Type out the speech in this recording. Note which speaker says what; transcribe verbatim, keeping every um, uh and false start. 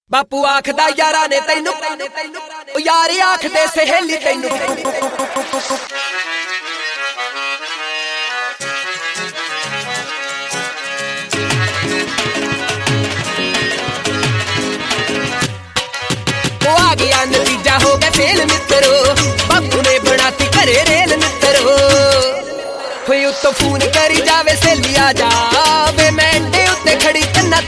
Speaker 1: ਬਾਪੂ ਆਖਦਾ ਯਾਰਾਂ ਨੇ ਤੈਨੂੰ ਓ ਯਾਰ ਆਖਦੇ ਸਹੇਲੀ ਤੈਨੂੰ ਉਹ ਆ ਗਿਆ ਨਤੀਜਾ ਹੋ ਗਿਆ ਫੇਲ ਮਿੱਤਰੋ ਬਾਪੂ ਨੇ ਬਣਾਤੀ ਘਰੇ ਰੇਲ ਮਿੱਤਰੋ ਹੋਈ ਉੱਤੋਂ ਫੋਨ ਕਰੀ ਜਾਵੇ ਸਹੇਲੀ ਆ ਜਾਵੇ ਮੈਂ